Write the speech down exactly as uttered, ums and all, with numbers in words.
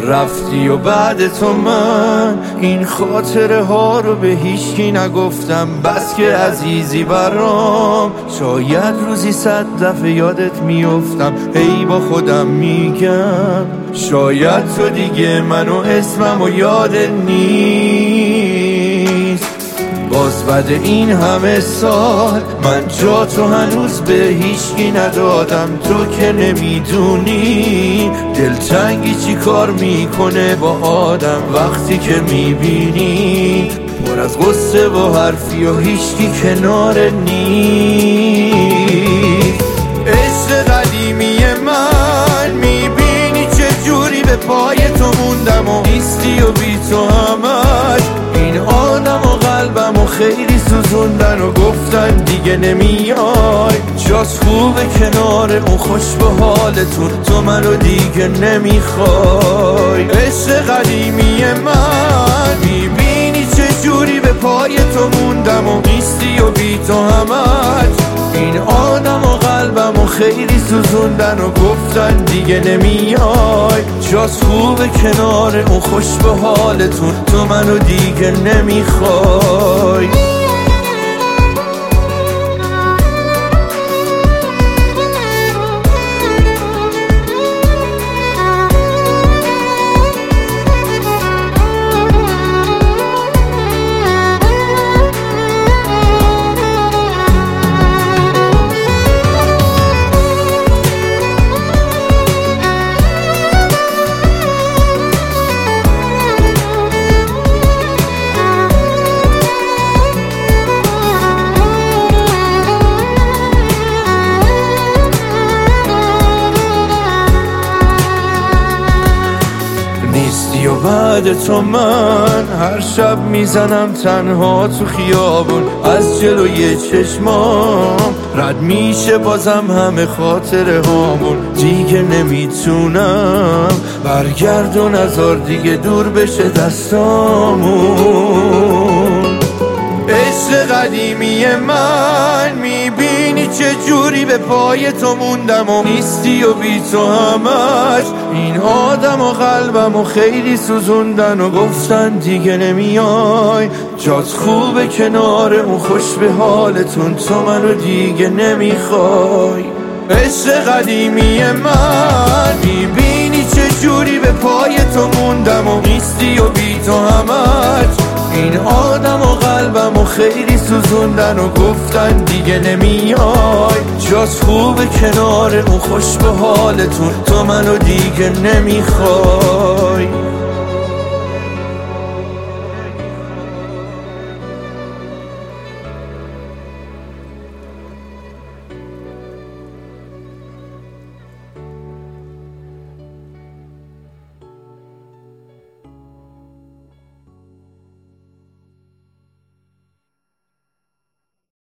رفتی و بعد تو من این خاطره ها رو به هیچکی نگفتم، بس که عزیزی برام. شاید روزی صد دفعه یادت میافتم، هی با خودم میگم شاید تو دیگه منو اسمم و یادت نیست. باز بعد این همه سال من جا تو هنوز به هیچکی ندادم. تو که نمیدونی دلتنگی چی کار میکنه با آدم وقتی که میبینی پر از غصه و حرفی و هیچکی کنار نیست. عشق قدیمی من میبینی چه جوری به پای تو موندم و نیستی و بی تو همش این آدم و قلبم و خیلی سوزوندن و گفتن دیگه نمیای. جاش خوبه کنار اون خوش به حالتون، تو منو دیگه نمیخوای. عشق قدیمی من میبینی چه جوری به پای تو موندم و نیستی و بی تو همش این آدم و قلبم و خیلی سوزوندن و گفتن دیگه نمیای. جاش خوبه کنار اون خوش به حالتون، تو منو دیگه نمیخوای. نیستی و بعد تو من هر شب میزنم تنها تو خیابون، از جلوی چشمام رد میشه بازم همه خاطره هامون. دیگه نمیتونم برگردون نزار دیگه دور بشه دستامون. عشق قدیمی من میبینی چه جوری به پای تو موندم و نیستی و بی تو همش این آدم و قلبم و خیلی سوزوندن و گفتن دیگه نمیای. جات خوبه کنار اون خوش به حالتون، تو منو دیگه نمیخوای. عشق قدیمی من میبینی چه جوری به پای تو موندم و نیستی و بی تو همش این آدم و قلبم و خیلی سوزوندن و گفتن دیگه نمیای. جاش خوبه کنار اون خوش به حالتون، تو منو دیگه نمیخوای.